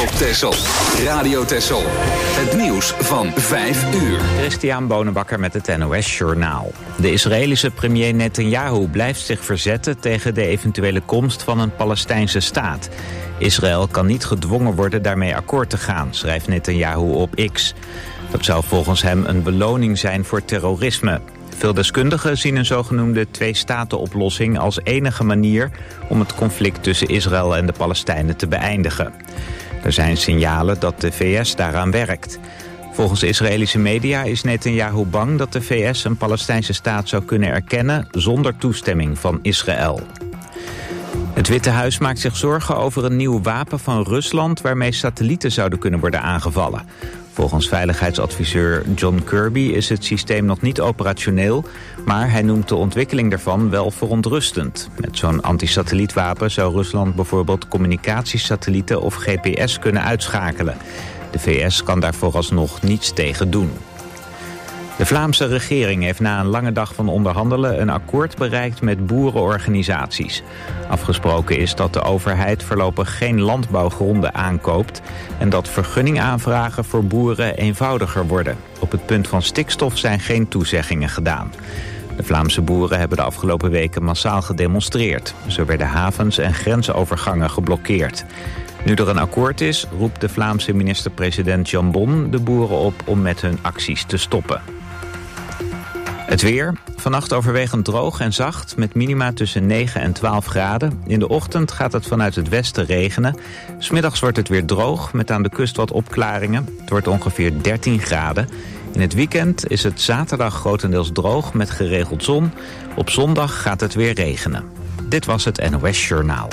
op Texel. Radio Texel. Het nieuws van 5 uur. Christian Bonenbakker met het NOS Journaal. De Israëlische premier Netanyahu blijft zich verzetten tegen de eventuele komst van een Palestijnse staat. Israël kan niet gedwongen worden daarmee akkoord te gaan, schrijft Netanyahu op X. Dat zou volgens hem een beloning zijn voor terrorisme. Veel deskundigen zien een zogenoemde twee-staten-oplossing als enige manier om het conflict tussen Israël en de Palestijnen te beëindigen. Er zijn signalen dat de VS daaraan werkt. Volgens Israëlische media is Netanyahu bang dat de VS een Palestijnse staat zou kunnen erkennen zonder toestemming van Israël. Het Witte Huis maakt zich zorgen over een nieuw wapen van Rusland waarmee satellieten zouden kunnen worden aangevallen. Volgens veiligheidsadviseur John Kirby is het systeem nog niet operationeel, maar hij noemt de ontwikkeling daarvan wel verontrustend. Met zo'n antisatellietwapen zou Rusland bijvoorbeeld communicatiesatellieten of GPS kunnen uitschakelen. De VS kan daar vooralsnog niets tegen doen. De Vlaamse regering heeft na een lange dag van onderhandelen een akkoord bereikt met boerenorganisaties. Afgesproken is dat de overheid voorlopig geen landbouwgronden aankoopt en dat vergunningaanvragen voor boeren eenvoudiger worden. Op het punt van stikstof zijn geen toezeggingen gedaan. De Vlaamse boeren hebben de afgelopen weken massaal gedemonstreerd. Zo werden havens en grensovergangen geblokkeerd. Nu er een akkoord is, roept de Vlaamse minister-president Jambon de boeren op om met hun acties te stoppen. Het weer. Vannacht overwegend droog en zacht met minima tussen 9 en 12 graden. In de ochtend gaat het vanuit het westen regenen. 's Middags wordt het weer droog met aan de kust wat opklaringen. Het wordt ongeveer 13 graden. In het weekend is het zaterdag grotendeels droog met geregeld zon. Op zondag gaat het weer regenen. Dit was het NOS Journaal.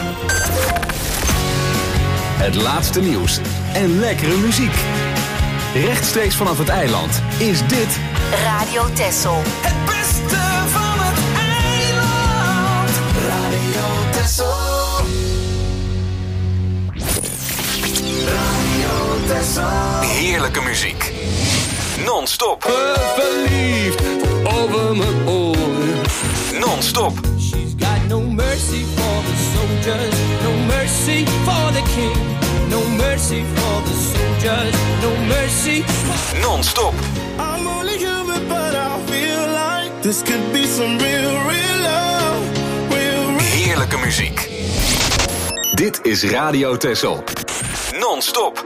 Het laatste nieuws en lekkere muziek. Rechtstreeks vanaf het eiland is dit Radio Texel. Het beste van het eiland. Radio Texel. Radio Texel. heerlijke muziek. Non-stop. Verliefd over mijn oren. Non-stop. She's got no mercy for the soldiers, no mercy for the king, no mercy for the soldiers, no mercy. Non-stop. I'm only human, but I feel like this could be some real love. Heerlijke muziek. Dit is Radio Texel. Non-stop.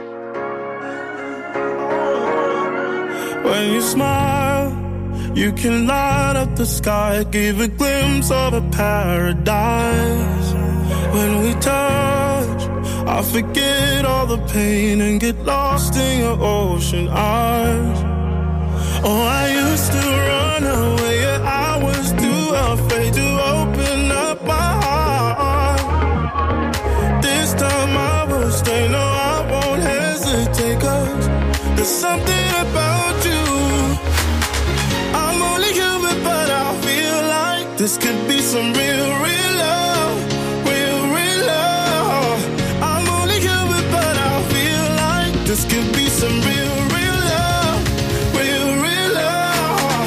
When you smile, you can light up the sky, give a glimpse of a paradise. When we touch, I forget all the pain and get lost in your ocean eyes. Oh, I used to run away, I was too afraid to open up my heart. This time I will stay, no, I won't hesitate, 'cause there's something about you. I'm only human, but I feel like this could be some real love, real love. I'm only human, but I feel like this could be some real love, real love.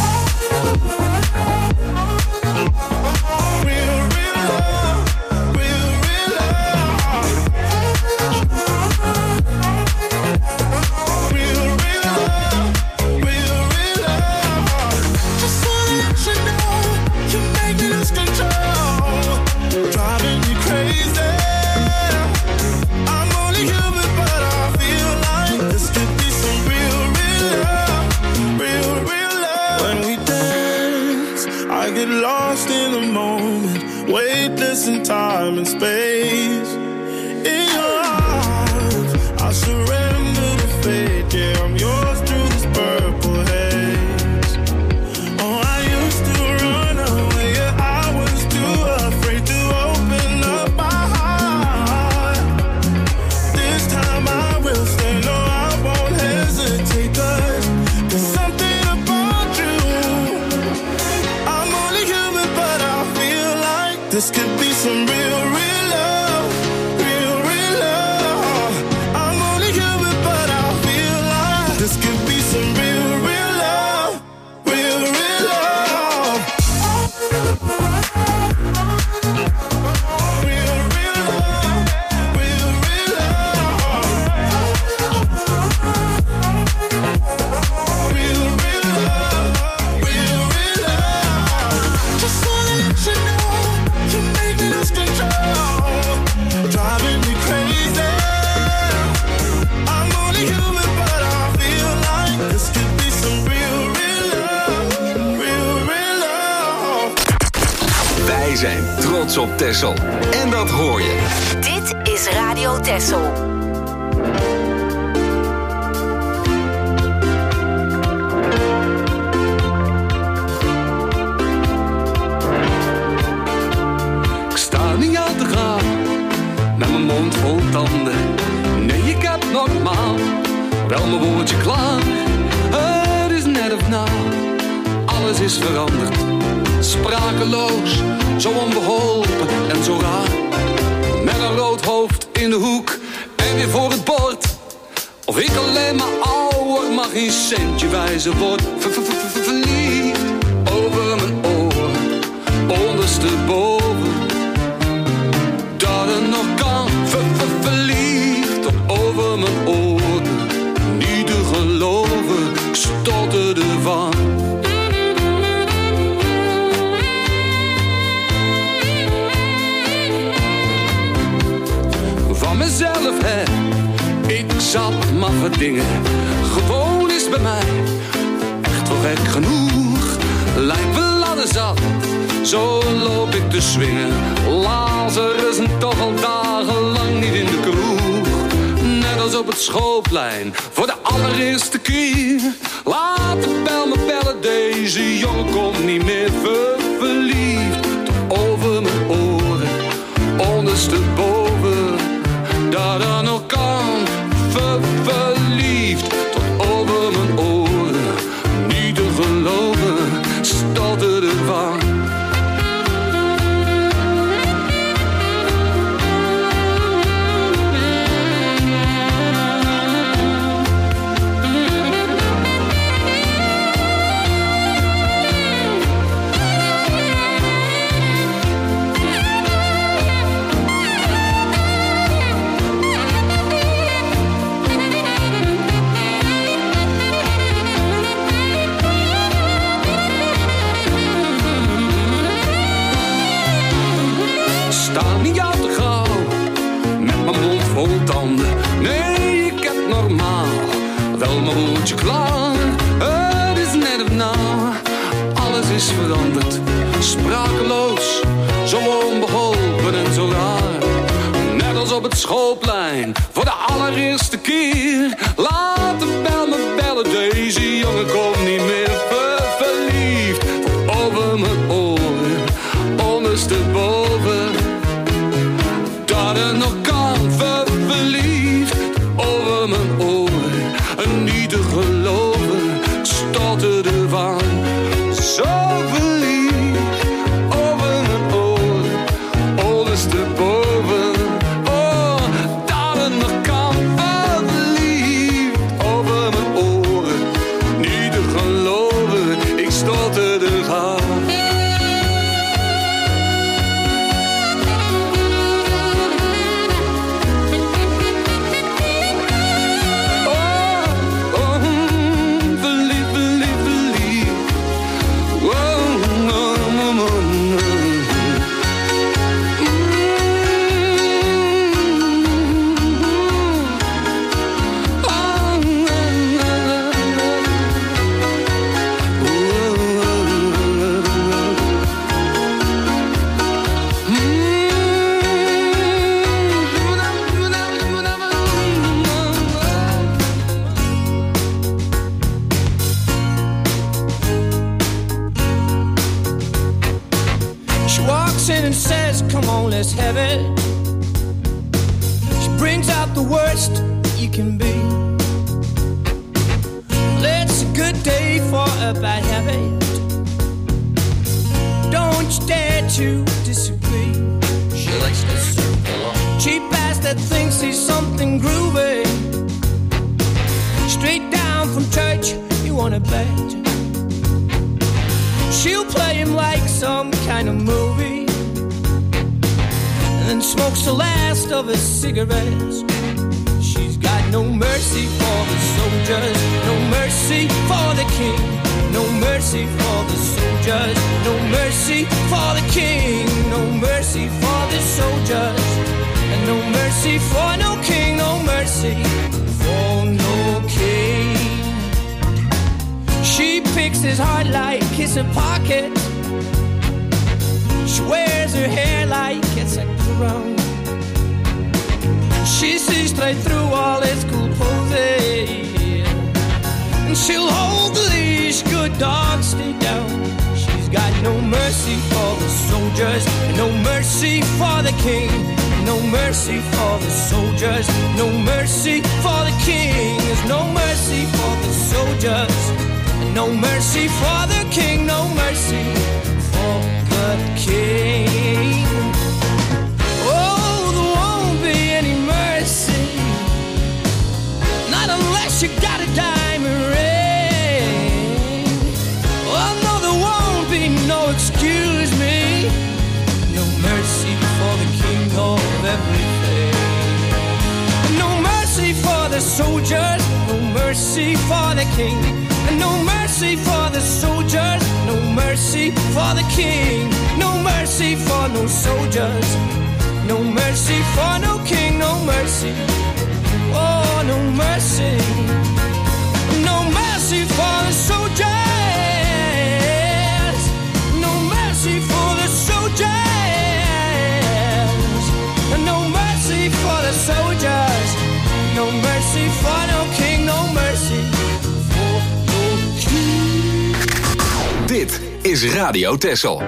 Real love, real love. Real love, real love. Just wanna let you know, you're making us control, driving me crazy. I'm only human, but I feel like this could be some real love, real love. When we dance, I get lost in the moment, weightless in time and space. In your arms, I surrender to fate. Yeah, I'm yours through this purple haze. Oh, I used to run away, yeah, I was too afraid to open up my heart. This time I will stay, no, I won't hesitate, 'cause there's something about you. I'm only human, but I feel like this could be some real love, real love. I'm only human, but I feel like this could be some real love, real love. Real love, real love. zijn trots op Texel. En dat hoor je. Dit is Radio Texel. Ik sta niet aan te gaan, met mijn mond vol tanden. Nee, ik heb normaal wel mijn woordje klaar. Het is net of na, alles is veranderd. Sprakeloos, zo onbeholpen en zo raar. Met een rood hoofd in de hoek en weer voor het bord. Of ik alleen maar ouder, maar geen centje wijzer word. Verliefd over mijn oren, ondersteboven. Dat het nog kan, verliefd over mijn oren. Niet te geloven, ik stotterde van. Van mezelf, hè, ik zat maffe dingen. Gewoon is bij mij echt wel gek genoeg. Lijkt wel ladder zat, zo loop ik te swingen. Lazarus en toch al dagenlang niet in de kroeg. Net als op het schoolplein, voor de allereerste keer. Laat de bel me bellen, deze jongen komt niet meer verliefd. Tot over mijn oren, ondersteboven. Dat er nog kan, verliefd. Tot over mijn oren, niet te geloven, stotterde van. Nee, ik heb normaal wel mijn woordje klaar. Het is net of na, alles is veranderd. Sprakeloos, zo onbeholpen en zo raar. Net als op het schoolplein, voor de allereerste keer. Laat de bel me bellen, deze jongen komt niet meer verliefd. Over mijn oren, ondersteboven. Dat er nog kan, verliefd over mijn oren. En niet te geloven, ik stotterde van. Zo verliefd over mijn oren, ondersteboven. Oh, dat er nog kan, verliefd over mijn oren. Niet te geloven, ik stotterde van. Let's have it. She brings out the worst that you can be. Well, it's a good day for a bad habit. Don't you dare to disagree. She likes to circle on. Cheap ass that thinks he's something groovy. Straight down from church, you wanna bet. She'll play him like some kind of movie. And smokes the last of his cigarettes. She's got no mercy for the soldiers, no mercy for the king, no mercy for the soldiers, no mercy for the king, no mercy for the soldiers, and no mercy for no king, no mercy for no king. She picks his heart like it's a pocket. She wears her hair like it's a crown. She sees straight through all its cool poses, and she'll hold the leash, good dogs stay down. She's got no mercy for the soldiers, no mercy for the king, no mercy for the soldiers, no mercy for the king. There's no mercy for the soldiers, no mercy for the king, no mercy for the king. Oh, there won't be any mercy, not unless you got a diamond ring. Oh no, there won't be no excuse me, no mercy for the king of everything. No mercy for the soldiers, no mercy for the king. No mercy for the soldiers, no mercy for the king. No mercy for no soldiers, no mercy for no king. No mercy, oh no mercy. No mercy for the soldiers, no mercy for the soldiers. No mercy for the soldiers, no mercy for no king. No mercy. Dit is Radio Texel.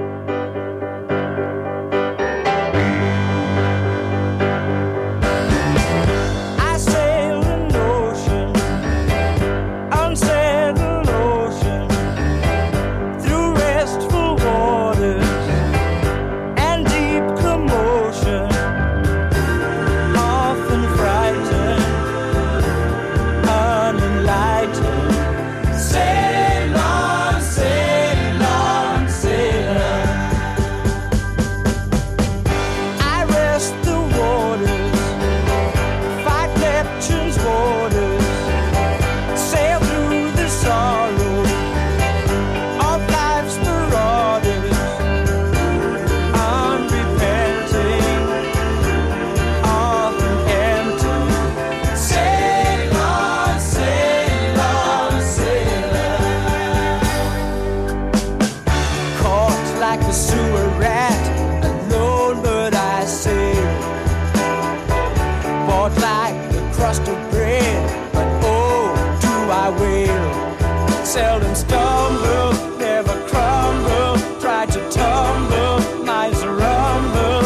Seldom stumble, never crumble, try to tumble, minds rumble.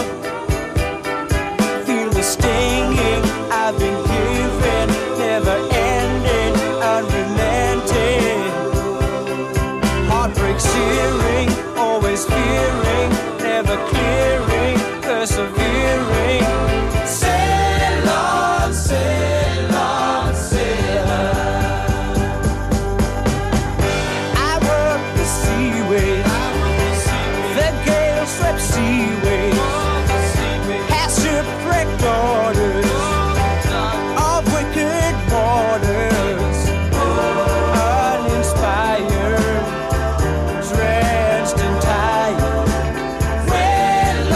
Feel the stinging I've been given, never ending, unrelenting. Heartbreak searing, always fearing, never clearing, persevering. Sail on, sail on, sail on. Daughters of wicked waters, uninspired, drenched and tired. Wail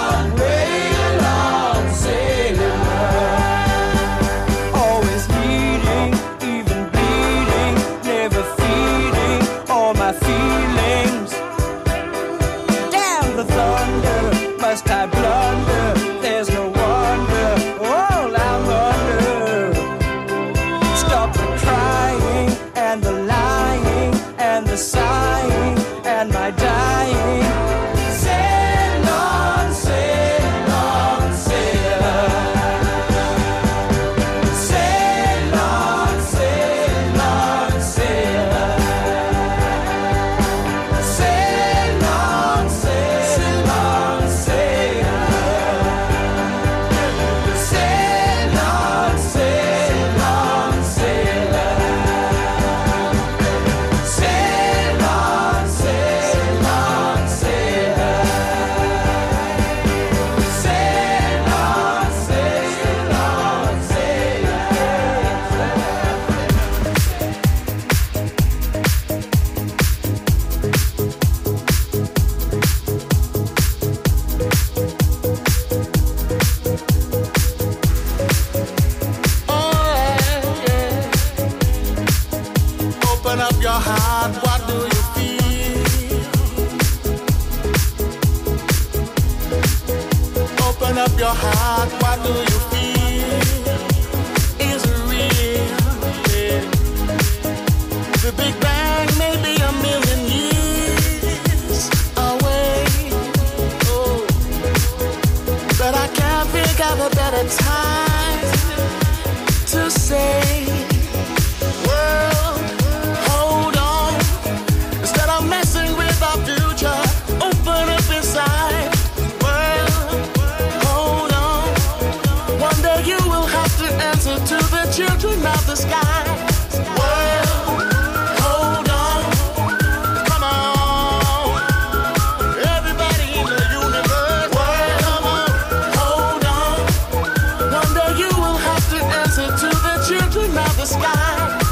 on, sailor. Always needing, even bleeding, never feeding all my feelings. Damn the thunder, must I blunder? There's no wonder, all I'm under. Stop the crying and the lying and the sighing and my dying. Sail on, sail on, sail on. Sail on, sail on, sail on. Sail on, sail on, sail on. Sail on, sail on, sail on. heart, what do you feel? Is it real? Yeah. The Big Bang may be a million years away. Oh, but I can't think of a better time to say, world, hold on. Instead of messing with our future, open up inside. World, hold on. One day you will have to answer to the children of the sky. World, hold on. Come on. Everybody in the universe. World, come on. Hold on. One day you will have to answer to the children of the sky.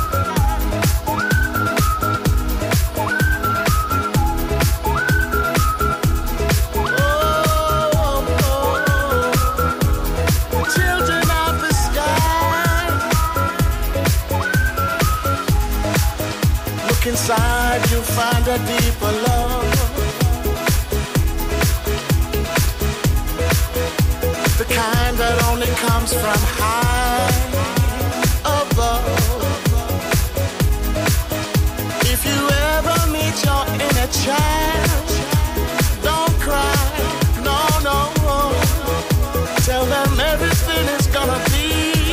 Children of the sky. Look inside, you'll find a deeper love. The kind that only comes from high above. If you ever meet your inner child, don't cry, no, no. Tell them everything is gonna be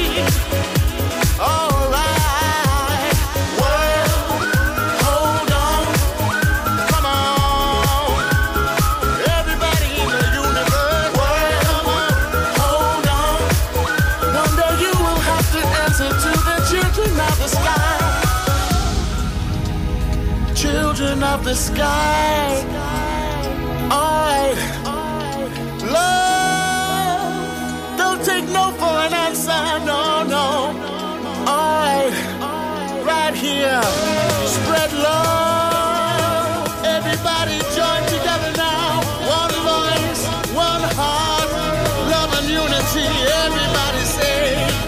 alright. World, hold on. Come on. Everybody in the universe. World, come on. Hold on. One day you will have to answer to the children of the sky. Children of the sky. Alright. Love. Don't take no for an answer. No, no. Alright. Right here. Spread love. Everybody join together now. One voice, one heart. Love and unity. Everybody say.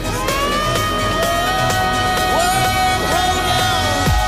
World, hold on.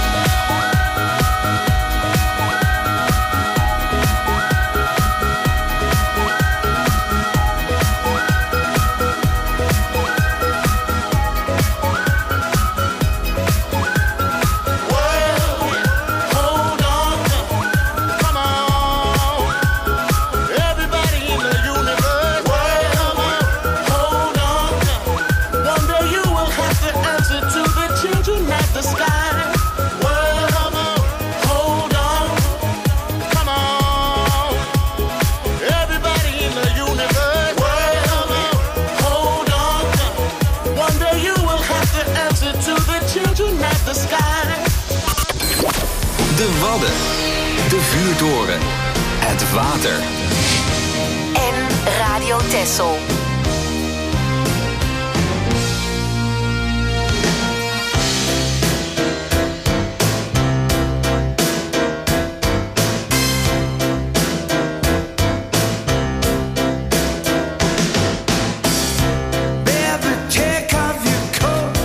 World, hold on. Come on. Everybody in the universe. World, come on. Hold on. One day you will have to answer to the children of the sky. World, come on. Hold on. Come on. Everybody in the universe. World, come on. Hold on. One day you will have to answer to the children of the sky. De Wadden. De Vuurtoren. Het water. En Radio Texel. Baby, take off your coat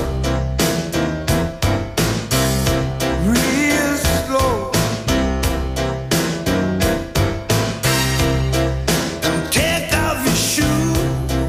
real slow and take off your shoes.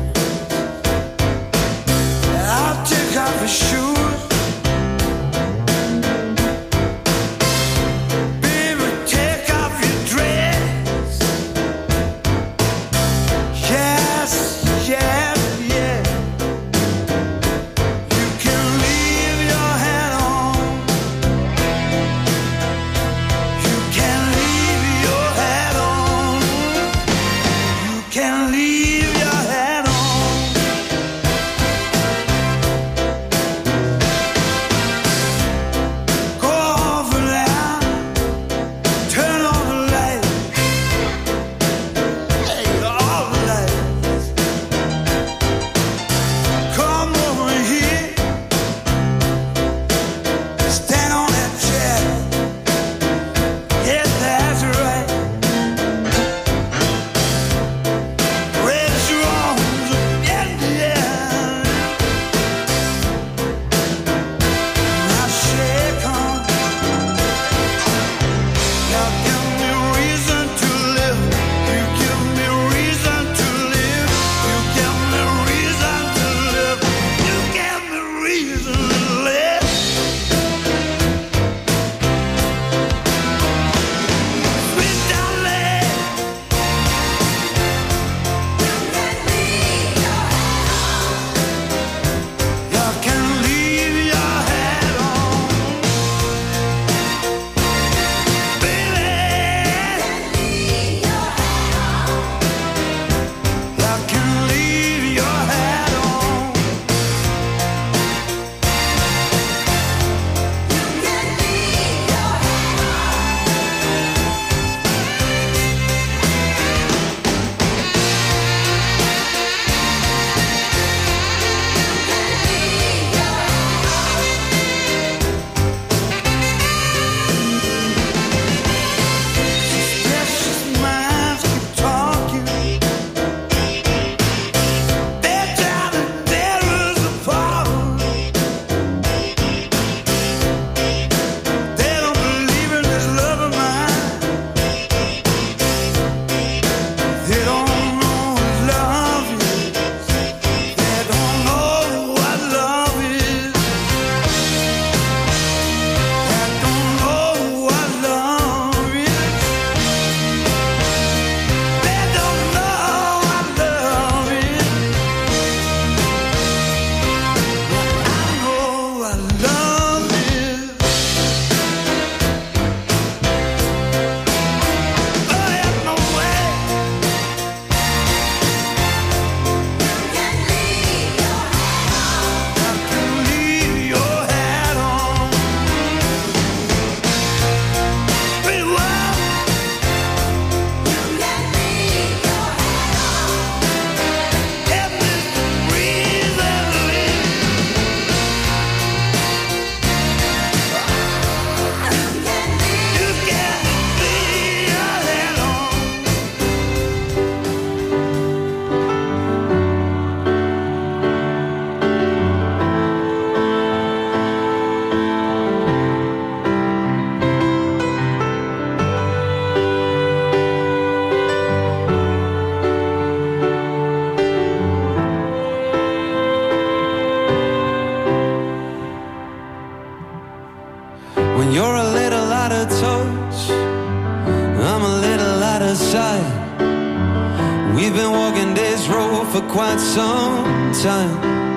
side. We've been walking this road for quite some time.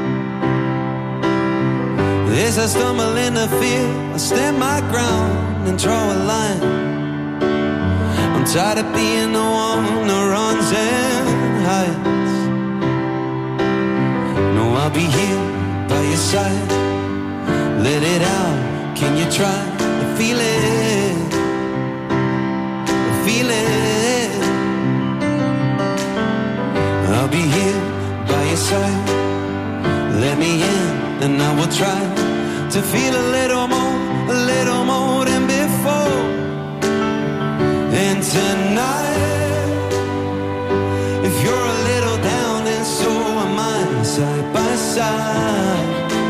As I stumble in the field, I stand my ground and draw a line. I'm tired of being the one that runs and hides. No, I'll be here by your side. Let it out, can you try to feel it? Feel it. I'll be here by your side. Let me in and I will try to feel a little more than before. And tonight, if you're a little down and so am I, side by side,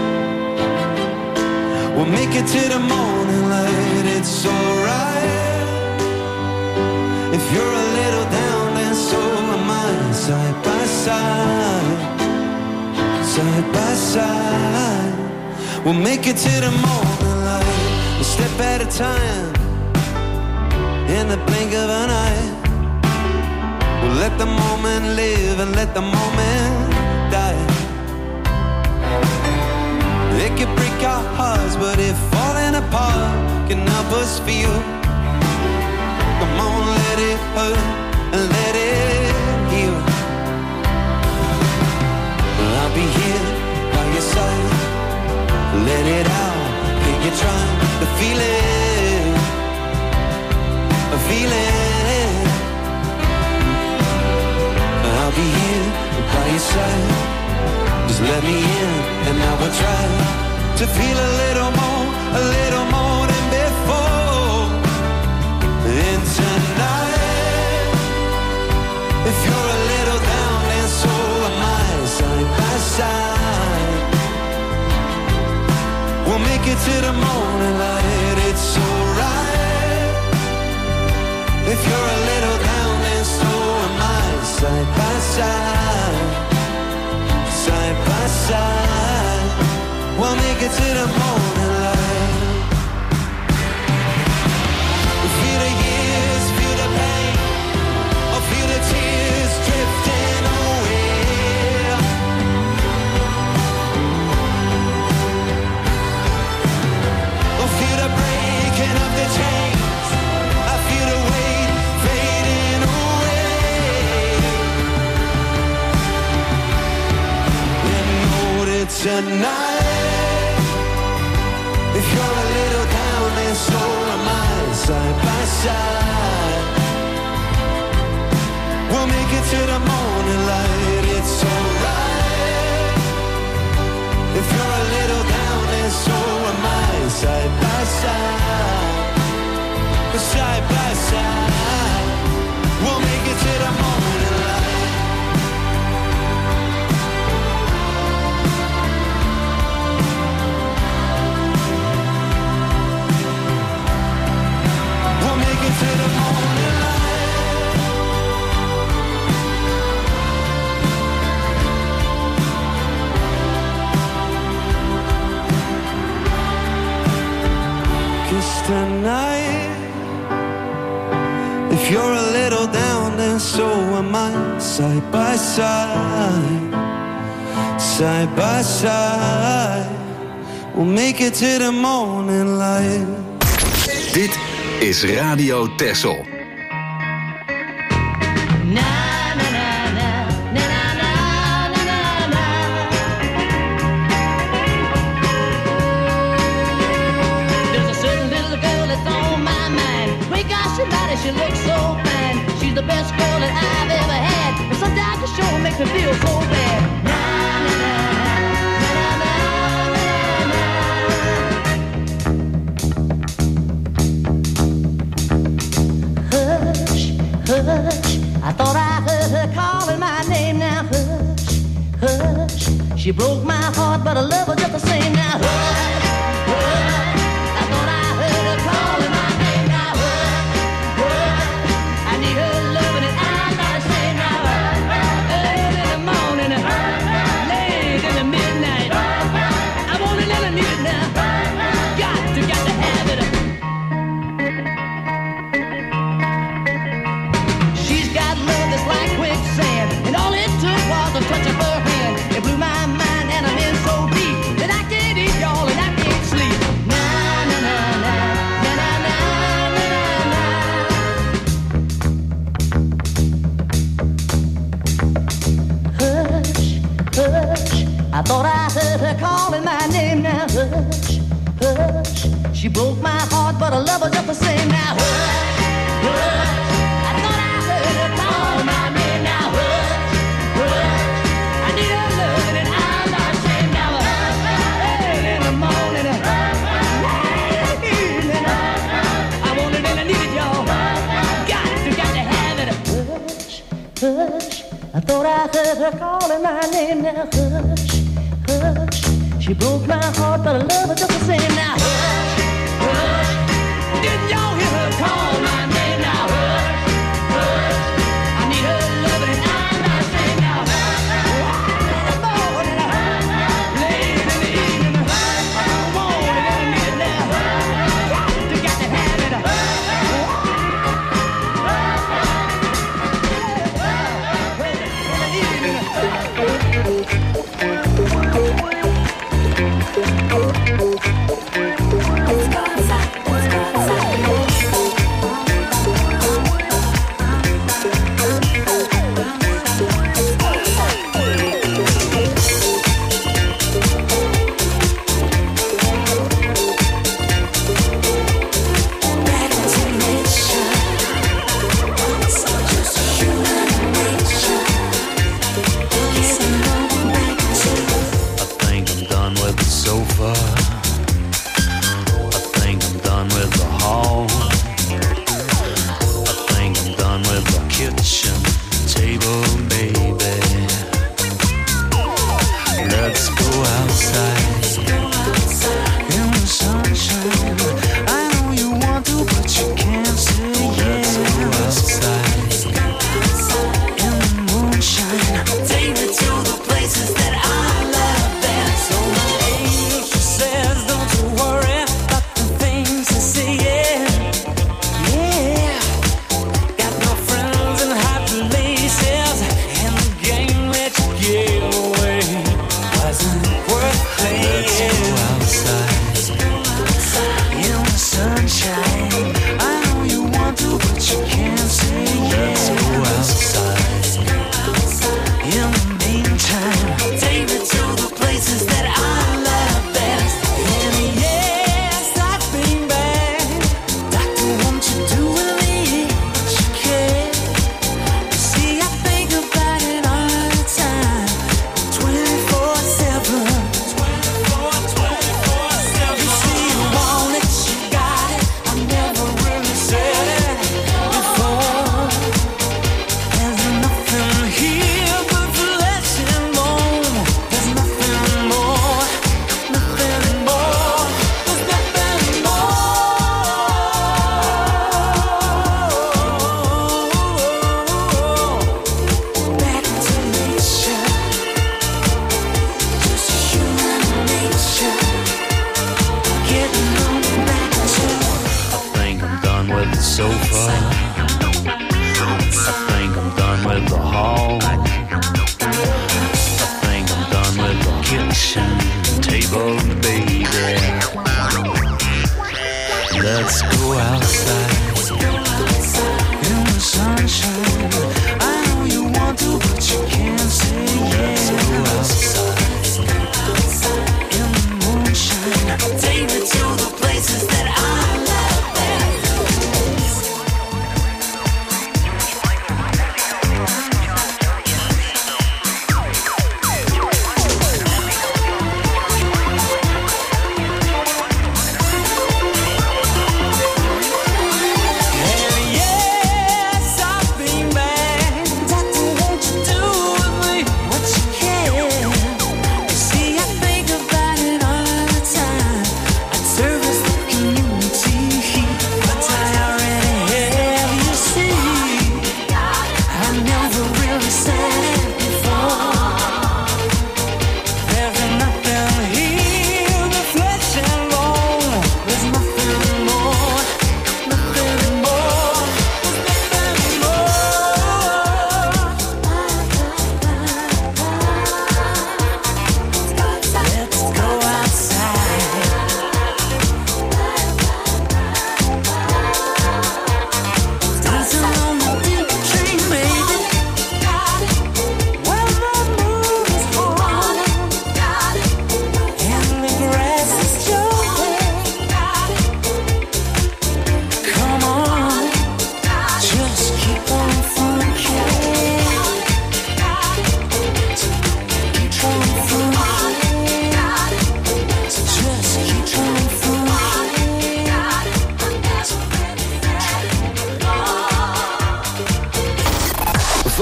we'll make it to the morning light. It's alright. If you're a little down and so am I, side by side, side by side, we'll make it to the morning light. A step at a time, in the blink of an eye. We'll let the moment live and let the moment die. It can break our hearts, but if falling apart can help us feel, come on, let it hurt and let it heal. I'll be here by your side. Let it out, can you try to feel it? Feel it. I'll be here by your side. Just let me in and I will try to feel a little more than before. And tonight, if you're a little down and so am I, side by side, we'll make it to the morning light. It's alright. If you're a little down and so am I, side by side, side by side, we'll make it to the morning light. Feel the years, feel the pain, or feel the tears drifting away. Or feel the breaking of the chains, I feel the weight fading away. And know that tonight, if you're a little down and so am I, side by side, we'll make it to the morning light. It's alright. If you're a little down and so am I, side by side, side by side, we'll make it to the morning light. We'll make it to the morning light. Cause tonight, if you're a little down and so am I, side by side, side by side, we'll make it to the morning light. Dit is Radio Texel. She looks so fine. She's the best girl that I've ever had. And sometimes the show makes me feel so bad. Hush, hush, I thought I heard her calling my name. Now hush, hush, she broke my heart, but I love her just the same. Now hush, hush, I thought I heard her calling my name. Now I need her loving and I gotta say now, early in the morning, late in the midnight, I want it and I need it now, got to have it. She's broke my heart, but I love her just the same. Now, hush, hush. I thought I heard her call my name. Now, hush, hush. I need her loving and I'm not ashamed. Now, hush, early in the morning, late evening. I want it and I need it, y'all. Got to have it. Hush, hush. I thought I heard her calling my name. Now, hush, hush. She broke my heart, but I love her just the same. Now, hush, hush. Didn't y'all hear her call my name? Now, hush, hush. I need her loving and I'm not ashamed. Now, hush, morning, late in the evening, I want it and I need it now. Got to have it.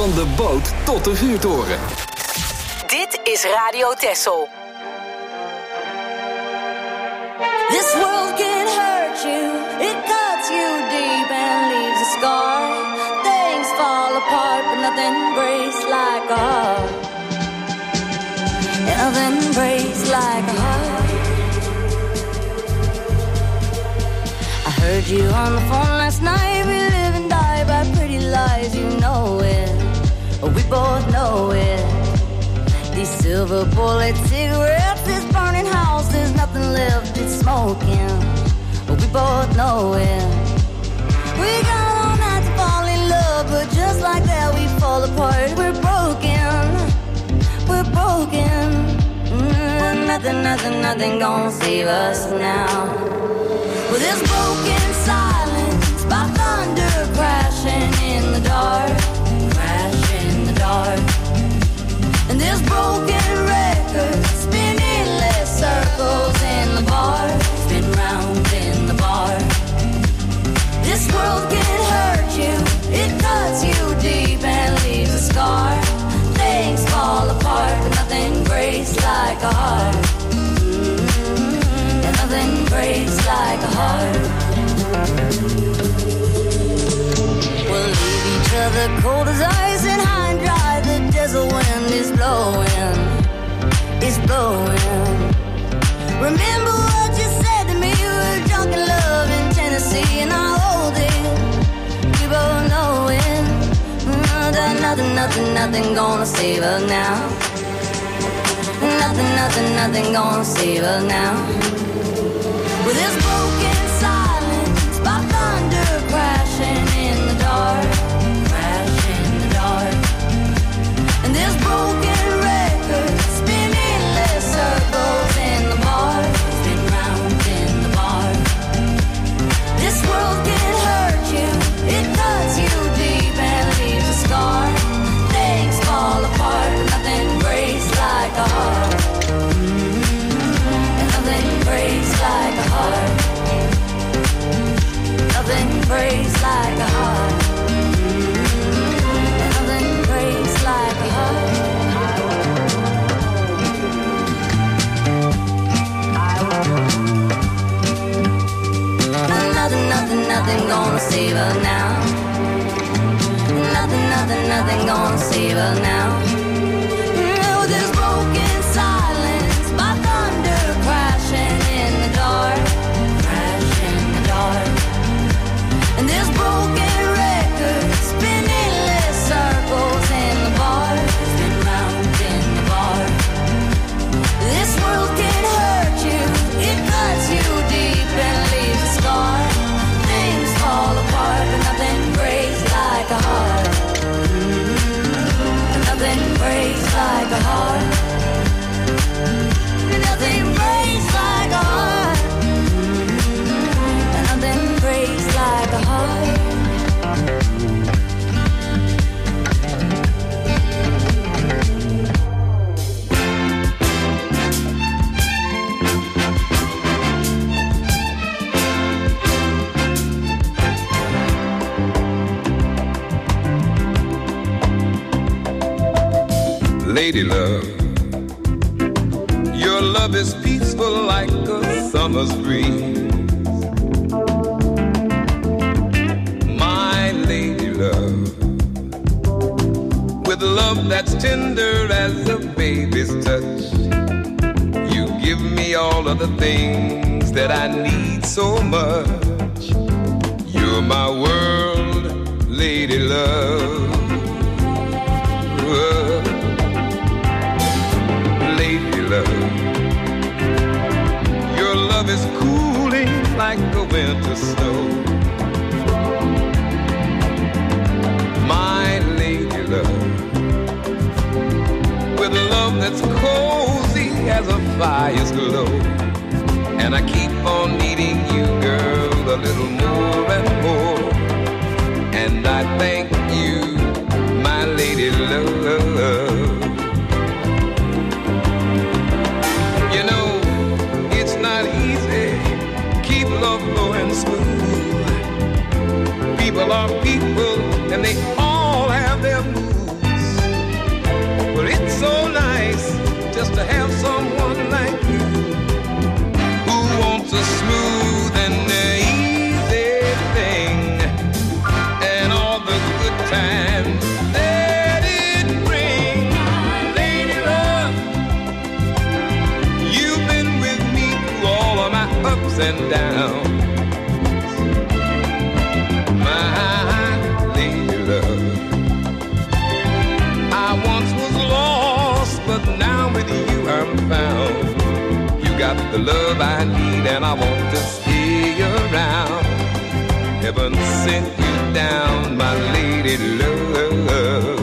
Van de boot tot de vuurtoren. Dit is Radio Texel. This world can hurt you, it cuts you deep and leaves a scar. Things fall apart, but nothing breaks like a heart. And nothing breaks like a heart. I heard you on the phone last night. We live and die by pretty lies, you know it. We both know it. These silver bullet cigarettes, this burning house, there's nothing left, it's smoking. We both know it. We got all night to fall in love, but just like that we fall apart. We're broken, we're broken. Nothing gonna save us now. With this broken silence, by thunder crashing in the dark, crashing in the dark. And this broken record spinning less circles in the bar, spin round in the bar. This world can hurt you, it cuts you deep and leaves a scar. Things fall apart, but nothing breaks like a heart. And nothing breaks like a heart. We'll leave each other cold as ice and high and dry. The desert wind is blowing, it's blowing. Remember what you said to me, you were drunk in love in Tennessee, and I hold it, we both know it. Nothing gonna save us now. Nothing gonna save us now. With this broken silence, by thunder crashing in the dark, crashing in the dark. And this broken record spinning less circles in the bar, spin round in the bar. This world can hurt you, it cuts you deep and leaves a scar. Things fall apart, but nothing breaks like a heart. And nothing breaks like a heart. Nothing breaks like a heart. And nothing breaks like a heart. Nothing gonna save us now. Nothing gonna save us now. With this broken silence, by thunder crashing in the dark, crashing in the dark. And this broken record spinning less circles in the bar, spin round in the bar. This world can hurt you, it cuts you deep and leaves a scar. Things fall apart, but nothing breaks like a heart. Nothing breaks like a heart. Nothing breaks like a heart. Nothing breaks like a heart. Lady love, your love is peaceful like a summer's breeze. My lady love, with love that's tender as a baby's touch, you give me all of the things that I need so much. You're my world, lady love. Your love is cooling like the winter snow. My lady love, with love that's cozy as a fire's glow. And I keep on needing you, girl, a little more and more. And I thank you, my lady love. You know, it's not easy, keep love flowing smooth. People are people, and they all have their moods. and downs. My lady love, I once was lost, but now with you I'm found. You got the love I need and I want to stay around. Heaven sent you down, my lady love.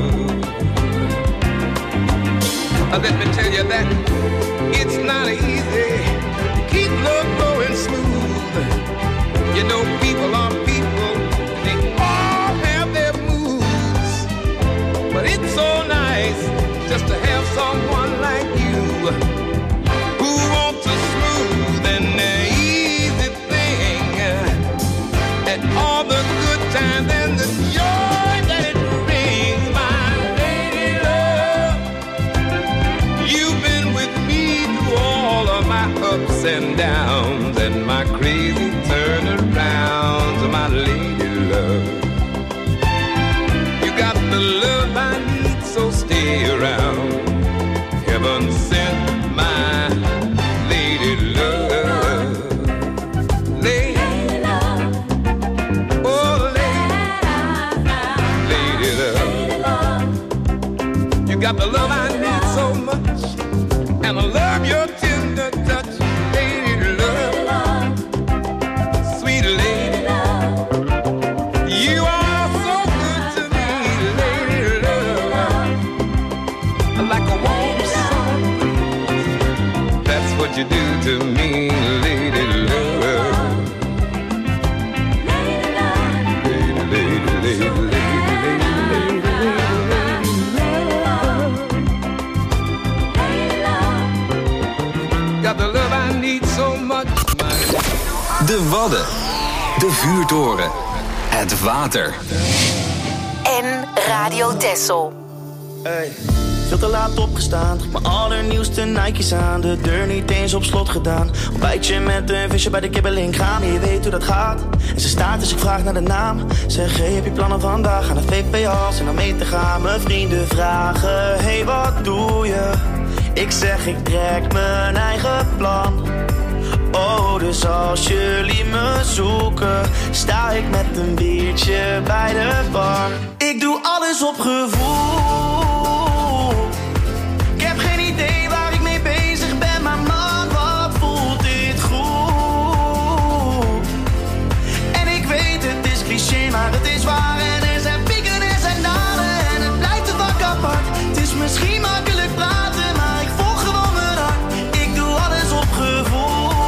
Let me tell you that it's not easy to keep love going smooth. You know people are people, they all have their moods. But it's so nice just to have someone like you who wants a smooth and easy thing. And all the good times and the joy that it brings, my lady love. You've been with me through all of my ups and downs and my crazy turnarounds, my lady love. You got the love I need, so stay around. Heaven sent my lady love. Lady love. Oh, lady love. You got the love I need so much, and I love your tender touch, lady love. Sweet lady love. You are so good to me, lady love. Like a warm sun breeze. That's what you do to me, lady love. Lady, lady, lady, got the love I need so much. De Wadden. De Vuurtoren. Het water. En Radio Texel. Hey. Veel te laat opgestaan, mijn allernieuwste Nike's aan. De deur niet eens op slot gedaan. Ontbijtje met een visje bij de kibbeling gaan. Je weet hoe dat gaat. En ze staat dus ik vraag naar de naam. Zeg, hey, heb je plannen vandaag? Gaan naar VPA's en dan mee te gaan. Mijn vrienden vragen, hey, wat doe je? Ik zeg, ik trek mijn eigen plan. Oh, dus als jullie me zoeken, sta ik met een biertje bij de bar. Ik doe alles op gevoel. Ik heb geen idee waar ik mee bezig ben, maar man, wat voelt dit goed. En ik weet, het is cliché, maar het is waar. En er zijn pieken en er zijn dalen en het blijft te vak apart. Het is misschien makkelijk praten, maar ik volg gewoon mijn hart. Ik doe alles op gevoel.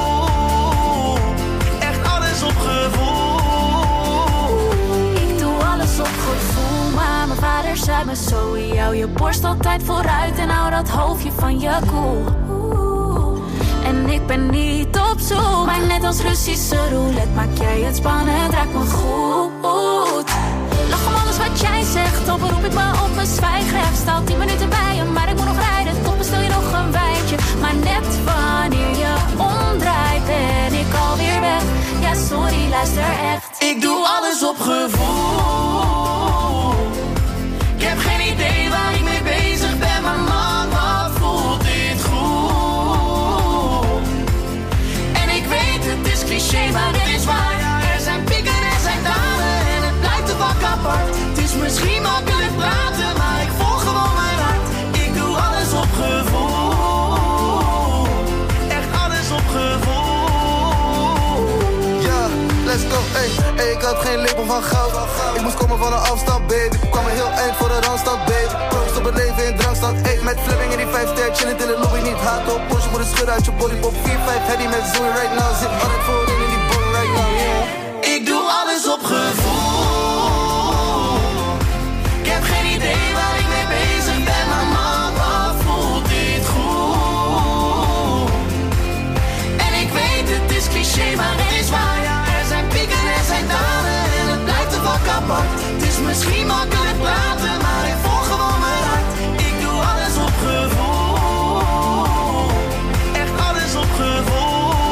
Echt alles op gevoel. Ik doe alles op gevoel, maar mijn vader zei me zo. Hou je borst altijd vooruit en hou dat hoofdje van je koel. En ik ben niet op zoek, maar net als Russische roulette maak jij het spannend, raakt me goed. Lach om alles wat jij zegt, dan beroep ik me op mijn zwijgrecht. Sta al 10 minuten bij je, maar ik moet nog rijden, toch bestel je nog een wijntje. Maar net wanneer je omdraait, ben ik alweer weg. Ja, sorry, luister echt. Ik doe alles op gevoel. Ik heb geen idee waar ik mee bezig ben, maar man, wat voelt dit goed. En ik weet, het is cliché, maar het is waar. Er zijn pieken en er zijn dalen en het blijft te vak apart. Het is misschien makkelijk praten, maar ik volg gewoon mijn hart. Ik doe alles op gevoel. Echt alles op gevoel. Ja, let's go, ey. Ik had geen lepel van goud. Ik moest komen van een afstand, baby. Kwam een heel eind voor de randstad, baby. Proost op het leven in drankstad, ey. Met Fleming in die 5-ster, chillend in de lobby. Niet haat op, Porsche voor de schud uit je body. Pop 4-5, heady met Zoe right now. Zit altijd voorin in die body right now, yeah. Ik doe alles op gevoel. Ik heb geen idee waar ik mee bezig ben, maar man, wat voelt dit goed. En ik weet, het is cliché, maar het is waar. Er zijn pieken en er zijn dalen en het blijft te vak apart. Het is misschien makkelijk praten, maar ik volg gewoon mijn hart. Ik doe alles op gevoel. Echt alles op gevoel.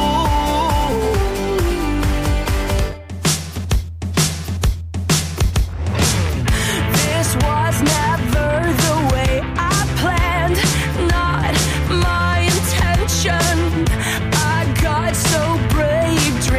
This was never the way I planned, not my intention. I got so brave,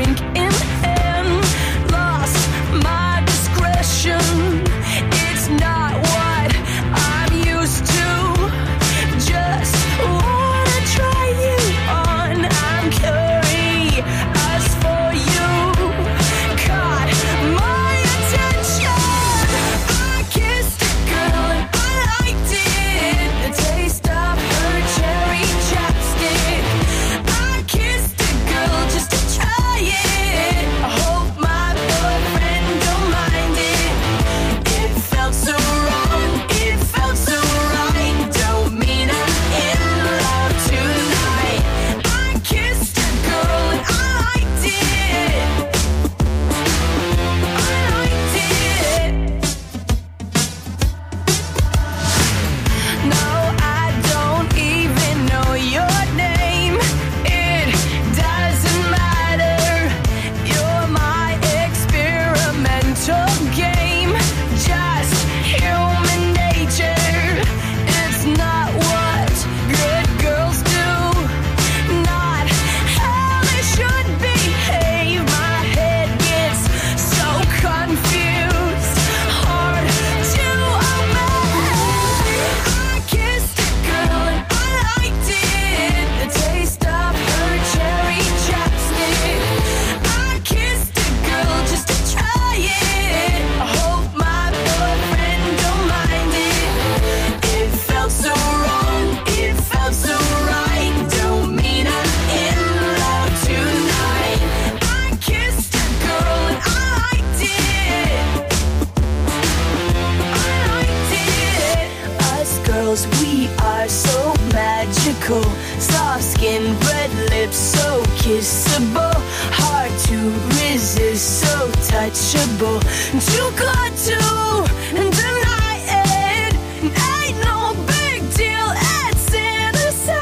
physical. Soft skin, red lips, so kissable. Hard to resist, so touchable. Too good to deny it. Ain't no big deal, it's innocent.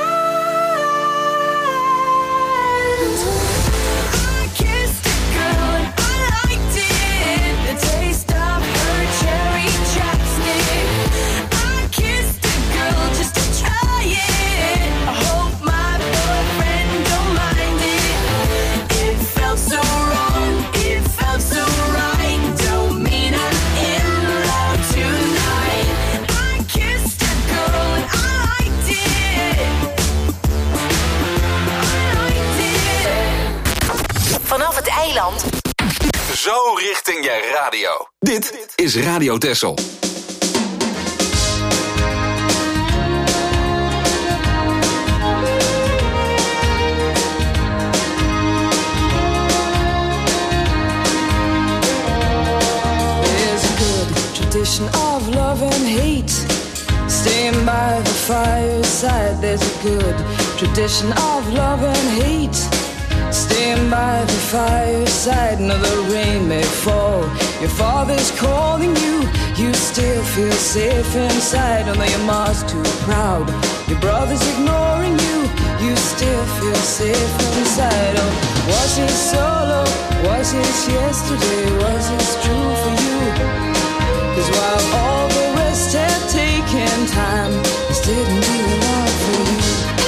I kissed a girl and I liked it. The taste of her cherry chapstick. I kissed a girl just to try it. I hope my boyfriend don't mind it. It felt so wrong, it felt so right. Don't mean I'm in love tonight. I kissed a girl and I liked it. I liked it. Vanaf het eiland. Zo richting je radio. Dit is Radio Texel. There's a good tradition of love and hate. Staying by the fireside. There's a good tradition of love and hate. Staying by the fireside. No, the rain may fall. Your father's calling you. You still feel safe inside. Although your mom's too proud. Your brother's ignoring you. You still feel safe inside. Oh, was it solo? Was it yesterday? Was it true for you? 'Cause while all the rest had taken time, this didn't do a lot for you.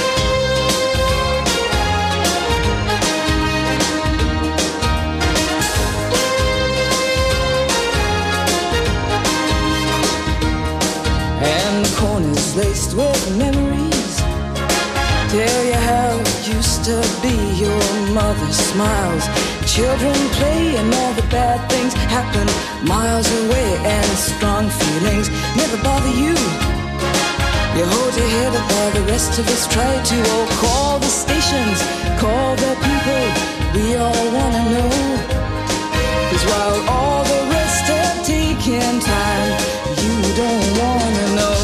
And the corners laced with memories tell you how it used to be. Your mother smiles, children play, and all the bad things happen miles away. And strong feelings never bother you. You hold your head up while the rest of us try to. Oh, call the stations, call the people we all wanna know. 'Cause while all the rest have taken time, you don't wanna know.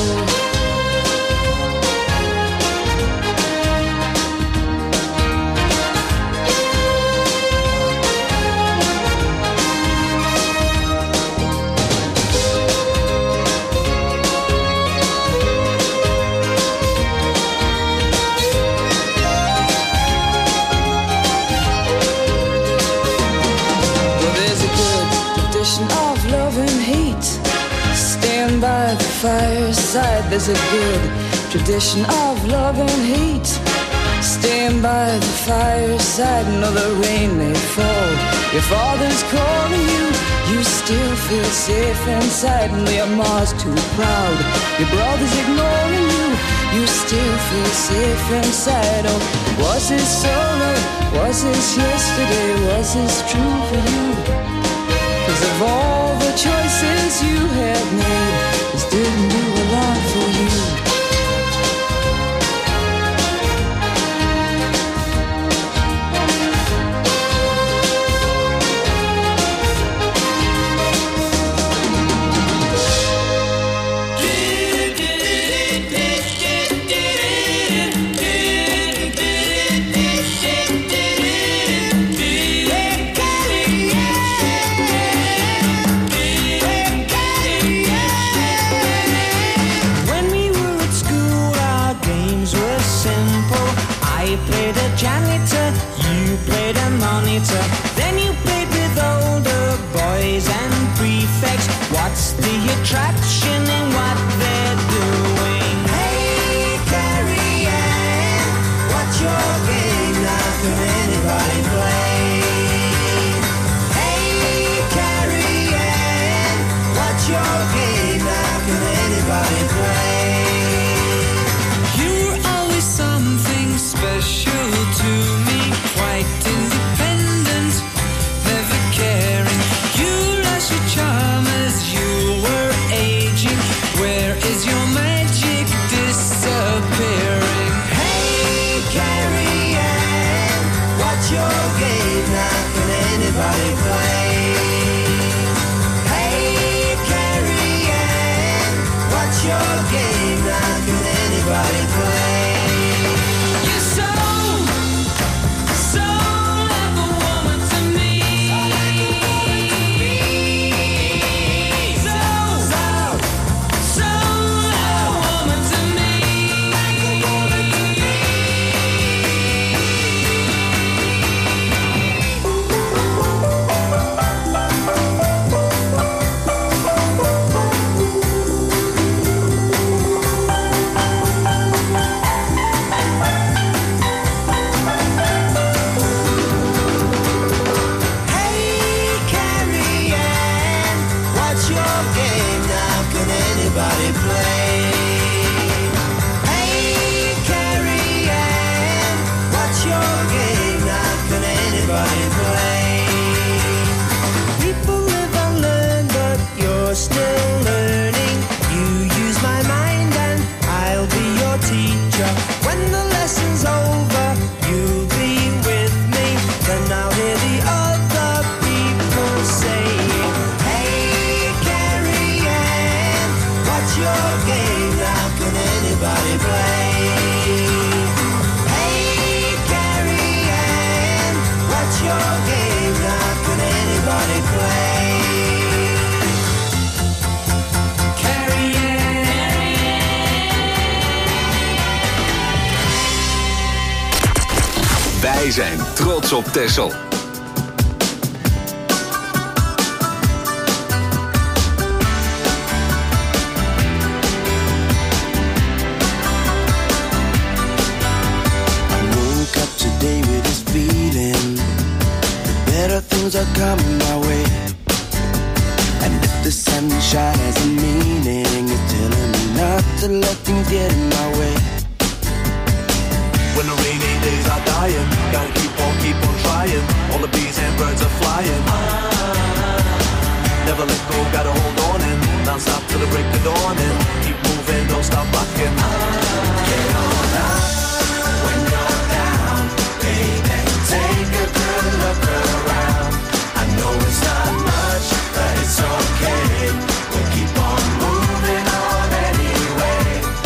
Of love and hate, stand by the fireside. There's a good tradition of love and hate. Stand by the fireside. No, the rain may fall. Your father's calling you. You still feel safe inside. And your mom's too proud. Your brother's ignoring you. You still feel safe inside. Oh, was this solo? Was this yesterday? Was this true for you? 'Cause of all the choices you have made, this didn't do a lot for you. Janitor, you played a monitor. Then you played with older boys and prefects. What's the attraction in what they're doing? Hey, Carrie Ann, what's your game? Now can anybody play? Hey, Carrie Ann, what's your game? Now can anybody play? You're always something special to me, quite independent, never caring. You lost your charm as you were aging. Where is your magic disappearing? Hey, Carrie Ann, what's your game? Now can anybody play? Hey, Carrie Ann, what's your game? Now can anybody play? game now? Can anybody play? Hey, Carrie Ann, what's your game now? Can anybody play? People live and learn, but you're still learning. You use my mind and I'll be your teacher. When the lesson's over, you'll be with me. Then I'll hear the other people saying, hey, Carrie Ann, what's your game now? Can anybody play? Hey, Carrie Ann, what's your game now? Can anybody play? Wij zijn trots op Texel. Woke up today with this feeling, better things are coming my way. And if the sunshine has a meaning, it's telling me not to let things get in my way. When the rainy days are dying, gotta keep on trying. All the bees and birds are flying. Never let go, gotta hold on in. Non-stop till the break of dawn and keep moving, don't stop rocking. Get on up when you're down, baby. Take a good look around. I know it's not much, but it's okay. We'll keep on moving on anyway.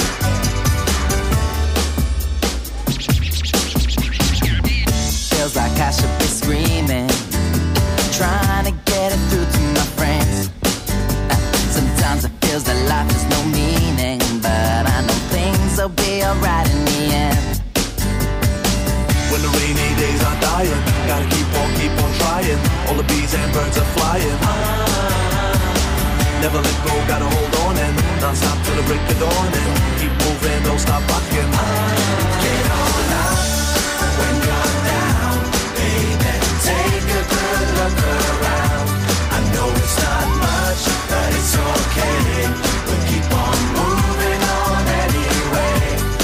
Feels like I should be screaming, trying to get it through to my friends. Sometimes it feels that life has no meaning, but I know things will be alright in the end. When the rainy days are dying, gotta keep on trying. All the bees and birds are flying. Never let go, gotta hold on and non-stop till the break of dawn and keep moving, don't stop rocking. Get on up when you're down, baby. Take a good look around. I know it's not much, but it's okay. We'll keep on moving on anyway.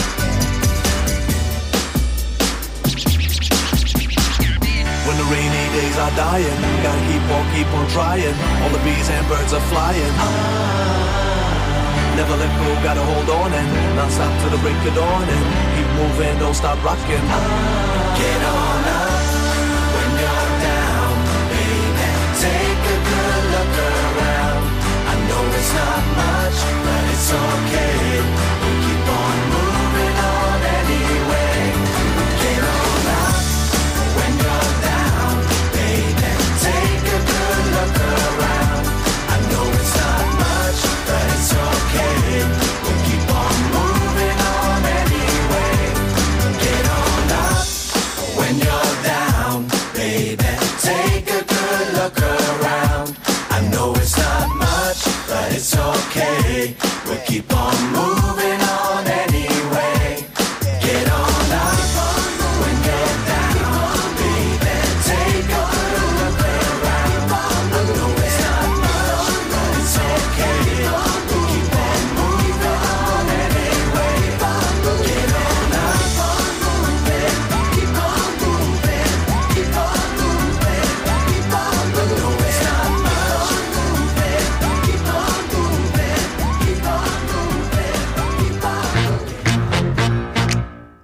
When the rainy days are dying, gotta keep on trying. All the bees and birds are flying. Never let go, gotta hold on and non-stop till the break of dawn and keep moving, don't stop rocking. Get on up when you're down, baby. Take a good look around. I know it's not much, but it's okay. We'll keep on moving on anyway. Get on up when you're down, baby. Take a good look around. I know it's not much, but it's okay. We'll keep on moving on anyway. Get on up when you're down, baby. Take a good look around. I know it's not much, but it's okay. We'll keep on moving on anyway. Get on up when you're down, baby. Take a good look around. I know it's not much, but it's okay. We'll keep on moving on anyway. Get on up, keep on moving, keep on moving, keep on moving. I know it's not much, keep on moving, keep on moving, keep on moving.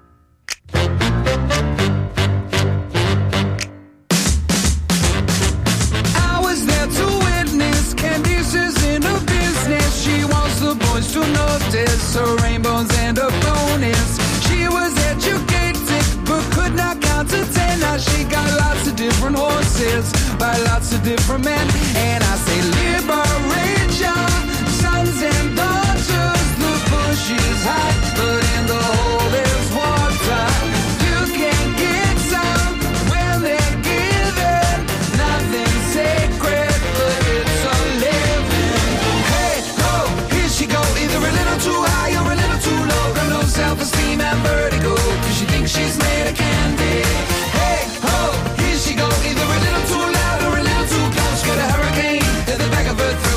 I was there to witness Candice's inner business. She wants the boys to notice her rainbows and her bonus. She was educated but could not count to 10. Now she got lots of different horses by lots of different men. And I say liberate your sons and daughters. The bush is hot, but in the hole there's water. You can get some when they're given. Nothing sacred, but it's a living. Hey, ho, here she go. Either a little too high or a little too low. Got no self-esteem and vertigo, cause she thinks she's made of candy. Hey, ho, here she go. Either a little too loud or a little too close. Got a hurricane in the back of her throat.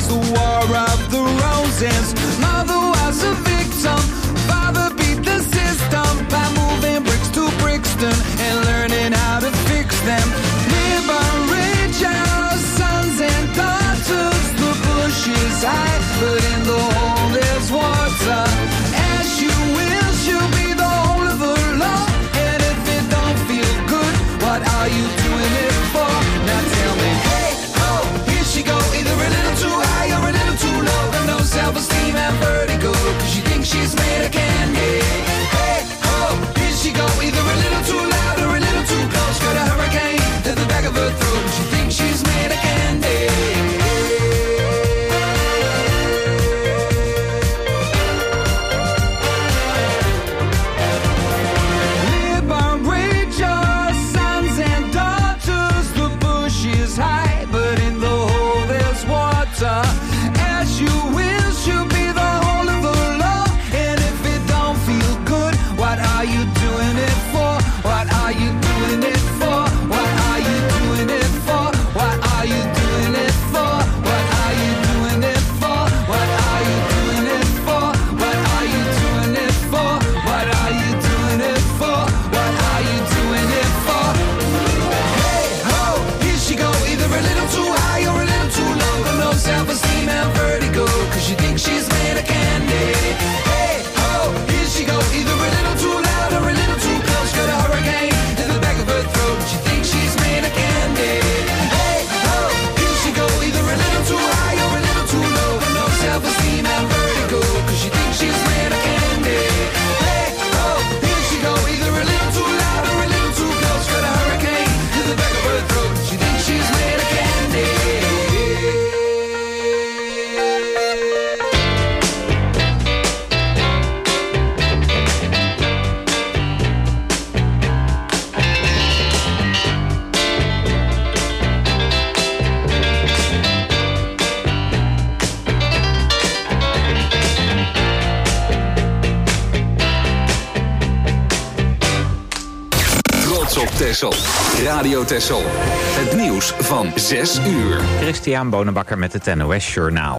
the war of the roses. Mother was a victim, father beat the system by moving bricks to Brixton and learning how to fix them. Liberate your sons and daughters. The bush is high, but in the hole there's water. As you wish, you'll be the whole of the law. And if it don't feel good, what are you doing it for? Now tell me, hey, ho, here she go. Either a little too high or a little too low. Got no self-esteem and vertigo, cause she thinks she's made of candy. Hey, ho, here she go. Either a little too loud or a little too close. Got a hurricane to the back of her throat. She thinks she's made of candy. Liberate your sons and daughters. The bush is high, but in the hole there's water. As you wish, you'll be the whole of the law. And if it don't feel good, what are you doing it for? What are you doing it for? What are you doing it for? What are you doing it for? What are you doing it for? What are you doing it for? What are you doing it for? What are you doing it for? What are you doing it for? Hey ho, here she go. Either a little too high or a little too low. Got no self-esteem and vertigo, cause she thinks she's made of candy. Hey ho, here she go. Either a little too loud or a little too close. Got a hurricane in the back of her throat. She thinks she's made of candy. Hey ho, here she go. Either a little too high or a little too low. Got no self-esteem and vertigo, cause she thinks she's made of candy. Hey ho, here she go. Either a little too loud or a little too close. Got a hurricane in the back of her throat. She thinks she's made of candy. Trots op Texel. Radio Texel. Het nieuws van 6 uur. Christian Bonenbakker met het NOS Journaal.